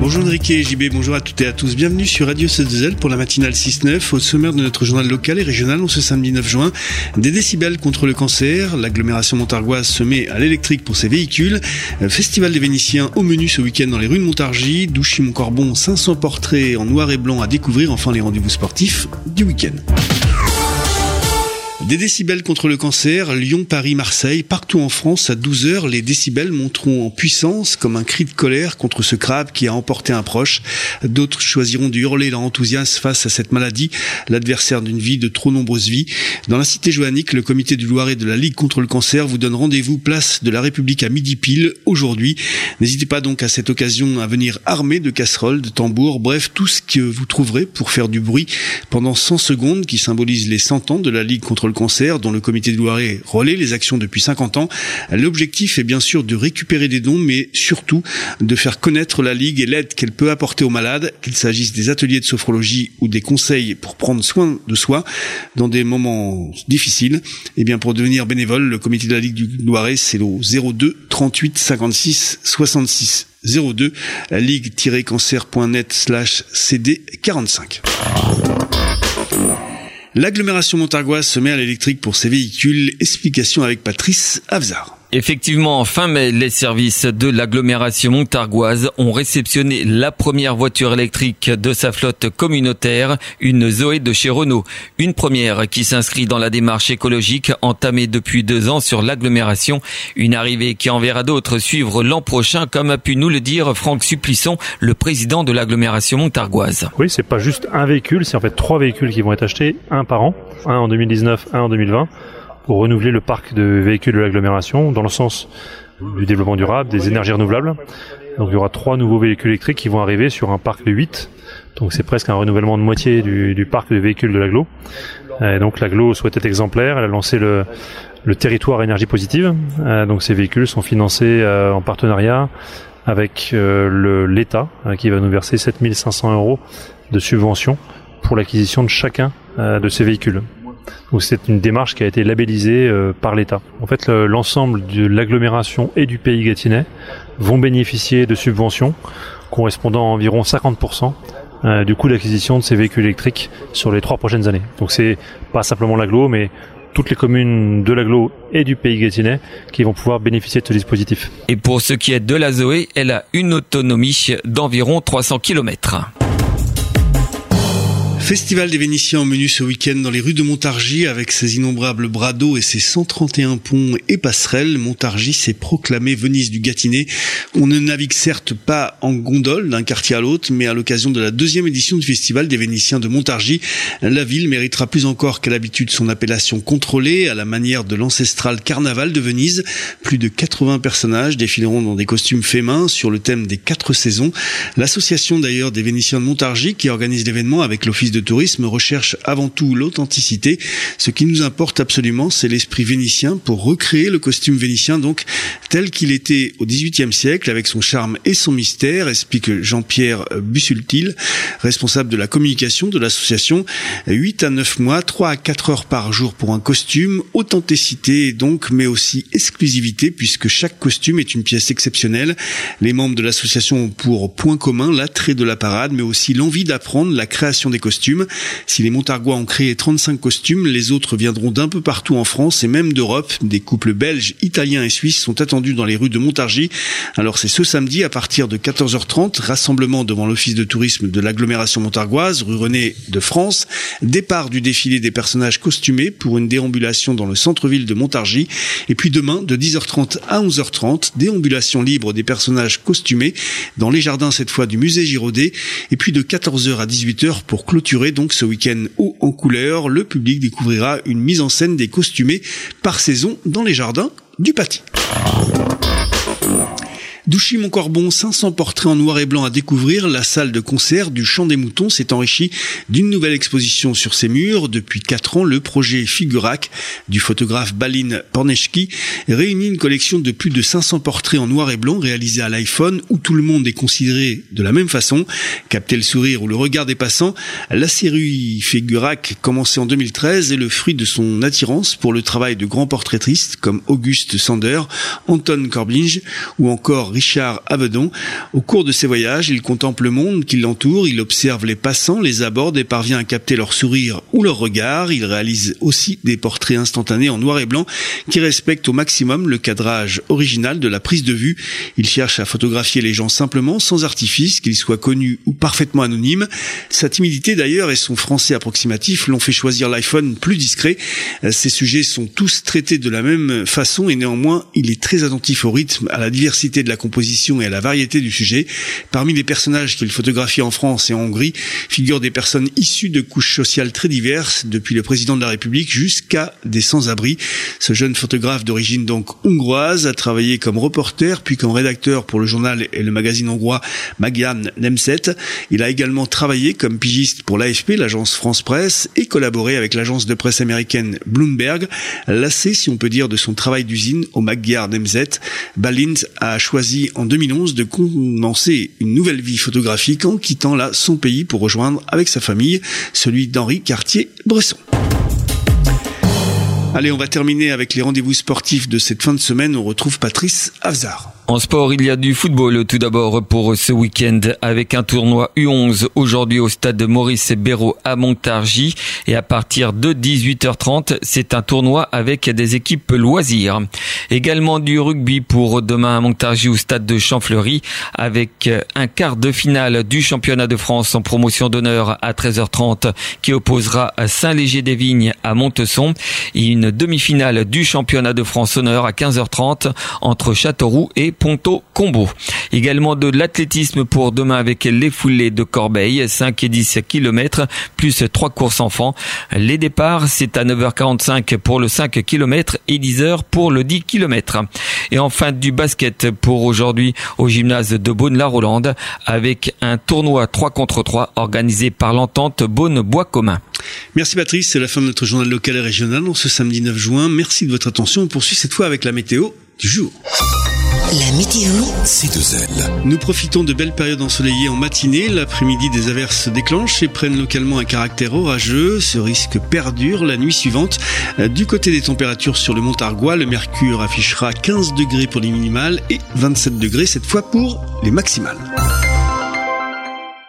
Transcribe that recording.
Bonjour Enrique et JB, bonjour à toutes et à tous. Bienvenue sur Radio C2L pour la matinale 6-9. Au sommaire de notre journal local et régional, ce samedi 9 juin, des décibels contre le cancer. L'agglomération montargoise se met à l'électrique pour ses véhicules. Festival des Vénitiens au menu ce week-end dans les rues de Montargis. Douchy-Montcorbon, 500 portraits en noir et blanc à découvrir. Enfin, les rendez-vous sportifs du week-end. Des décibels contre le cancer, Lyon, Paris, Marseille, partout en France, à 12h, les décibels monteront en puissance comme un cri de colère contre ce crabe qui a emporté un proche. D'autres choisiront de hurler leur enthousiasme face à cette maladie, l'adversaire d'une vie de trop nombreuses vies. Dans la cité joannique, le comité du Loiret de la Ligue contre le cancer vous donne rendez-vous place de la République à midi pile aujourd'hui. N'hésitez pas donc à cette occasion à venir armé de casseroles, de tambours, bref, tout ce que vous trouverez pour faire du bruit pendant 100 secondes qui symbolisent les 100 ans de la Ligue contre le cancer dont le comité du Loiret relaie les actions depuis 50 ans. L'objectif est bien sûr de récupérer des dons, mais surtout de faire connaître la Ligue et l'aide qu'elle peut apporter aux malades, qu'il s'agisse des ateliers de sophrologie ou des conseils pour prendre soin de soi dans des moments difficiles. Et bien pour devenir bénévole, le comité de la Ligue du Loiret, c'est au 02 38 56 66 02, ligue-cancer.net/cd45. L'agglomération montargoise se met à l'électrique pour ses véhicules. Explication avec Patrice Avzar. Effectivement, fin mai, les services de l'agglomération montargoise ont réceptionné la première voiture électrique de sa flotte communautaire, une Zoé de chez Renault. Une première qui s'inscrit dans la démarche écologique entamée depuis 2 ans sur l'agglomération. Une arrivée qui en verra d'autres suivre l'an prochain, comme a pu nous le dire Franck Supplisson, le président de l'agglomération montargoise. Oui, c'est pas juste un véhicule, c'est en fait 3 véhicules qui vont être achetés, un par an, un en 2019, un en 2020. Pour renouveler le parc de véhicules de l'agglomération dans le sens du développement durable, des énergies renouvelables. Donc il y aura 3 nouveaux véhicules électriques qui vont arriver sur un parc de 8. Donc c'est presque un renouvellement de moitié du parc de véhicules de l'agglo. Et donc l'agglo souhaite être exemplaire, elle a lancé le territoire énergie positive. Donc ces véhicules sont financés en partenariat avec l'État qui va nous verser 7 500 € de subvention pour l'acquisition de chacun de ces véhicules. Donc c'est une démarche qui a été labellisée par l'État. En fait, l'ensemble de l'agglomération et du Pays Gâtinais vont bénéficier de subventions correspondant à environ 50% du coût d'acquisition de ces véhicules électriques sur les 3 prochaines années. Donc c'est pas simplement l'agglo, mais toutes les communes de l'agglo et du Pays Gâtinais qui vont pouvoir bénéficier de ce dispositif. Et pour ce qui est de la Zoé, elle a une autonomie d'environ 300 km. Festival des Vénitiens au menu ce week-end dans les rues de Montargis avec ses innombrables bras d'eau et ses 131 ponts et passerelles. Montargis s'est proclamé Venise du Gâtinais. On ne navigue certes pas en gondole d'un quartier à l'autre, mais à l'occasion de la 2e édition du Festival des Vénitiens de Montargis, la ville méritera plus encore qu'à l'habitude son appellation contrôlée à la manière de l'ancestral carnaval de Venise. Plus de 80 personnages défileront dans des costumes faits main sur le thème des 4 saisons. L'association d'ailleurs des Vénitiens de Montargis qui organise l'événement avec l'office de tourisme recherche avant tout l'authenticité. Ce qui nous importe absolument, c'est l'esprit vénitien pour recréer le costume vénitien donc tel qu'il était au XVIIIe siècle avec son charme et son mystère, explique Jean-Pierre Bussultil, responsable de la communication de l'association. 8 à 9 mois, 3 à 4 heures par jour pour un costume, authenticité donc, mais aussi exclusivité puisque chaque costume est une pièce exceptionnelle. Les membres de l'association ont pour point commun l'attrait de la parade, mais aussi l'envie d'apprendre la création des costumes. Si les Montargois ont créé 35 costumes, les autres viendront d'un peu partout en France et même d'Europe. Des couples belges, italiens et suisses sont attendus dans les rues de Montargis. Alors c'est ce samedi à partir de 14h30, rassemblement devant l'office de tourisme de l'agglomération montargoise, rue René de France, départ du défilé des personnages costumés pour une déambulation dans le centre-ville de Montargis. Et puis demain, de 10h30 à 11h30, déambulation libre des personnages costumés dans les jardins cette fois du musée Giraudet. Et puis de 14h à 18h pour clôturer donc ce week-end haut en couleur, le public découvrira une mise en scène des costumés par saison dans les jardins du Paty. Douchy-Montcorbon, 500 portraits en noir et blanc à découvrir. La salle de concert du Chant des Moutons s'est enrichie d'une nouvelle exposition sur ses murs. Depuis 4 ans, le projet Figurac du photographe Balin Pornechki réunit une collection de plus de 500 portraits en noir et blanc réalisés à l'iPhone où tout le monde est considéré de la même façon. Capter le sourire ou le regard des passants, la série Figurac, commencée en 2013, est le fruit de son attirance pour le travail de grands portraitristes comme Auguste Sander, Anton Corbijn ou encore Richard Avedon. Au cours de ses voyages, il contemple le monde qui l'entoure, il observe les passants, les aborde et parvient à capter leur sourire ou leur regard. Il réalise aussi des portraits instantanés en noir et blanc qui respectent au maximum le cadrage original de la prise de vue. Il cherche à photographier les gens simplement, sans artifice, qu'ils soient connus ou parfaitement anonymes. Sa timidité d'ailleurs et son français approximatif l'ont fait choisir l'iPhone plus discret. Ces sujets sont tous traités de la même façon et néanmoins il est très attentif au rythme, à la diversité de la composition et à la variété du sujet. Parmi les personnages qu'il photographie en France et en Hongrie figurent des personnes issues de couches sociales très diverses, depuis le président de la République jusqu'à des sans-abri. Ce jeune photographe d'origine donc hongroise a travaillé comme reporter puis comme rédacteur pour le journal et le magazine hongrois Magyar Nemzet. Il a également travaillé comme pigiste pour l'AFP, l'agence France Presse, et collaboré avec l'agence de presse américaine Bloomberg. Lassé, si on peut dire, de son travail d'usine au Magyar Nemzet, Bálint a choisi en 2011 de commencer une nouvelle vie photographique en quittant là son pays pour rejoindre avec sa famille celui d'Henri Cartier-Bresson. Allez, on va terminer avec les rendez-vous sportifs de cette fin de semaine. On retrouve Patrice Afzard. En sport, il y a du football tout d'abord pour ce week-end avec un tournoi U11 aujourd'hui au stade de Maurice Béraud à Montargis et à partir de 18h30, c'est un tournoi avec des équipes loisirs. Également du rugby pour demain à Montargis au stade de Champfleury avec un quart de finale du championnat de France en promotion d'honneur à 13h30 qui opposera Saint-Léger-des-Vignes à Montesson et une demi-finale du championnat de France honneur à 15h30 entre Châteauroux et Ponto-Combo. Également de l'athlétisme pour demain avec les foulées de Corbeil, 5 et 10 km, plus 3 courses enfants. Les départs, c'est à 9h45 pour le 5 km et 10h pour le 10 km. Et enfin du basket pour aujourd'hui au gymnase de Beaune-la-Rolande avec un tournoi 3 contre 3 organisé par l'entente Beaune-Bois Commun. Merci Patrice, c'est la fin de notre journal local et régional en ce samedi 9 juin. Merci de votre attention. On poursuit cette fois avec la météo du jour. La météo, C2L. Nous profitons de belles périodes ensoleillées en matinée. L'après-midi, des averses se déclenchent et prennent localement un caractère orageux. Ce risque perdure la nuit suivante. Du côté des températures sur le Montargois, le mercure affichera 15 degrés pour les minimales et 27 degrés cette fois pour les maximales.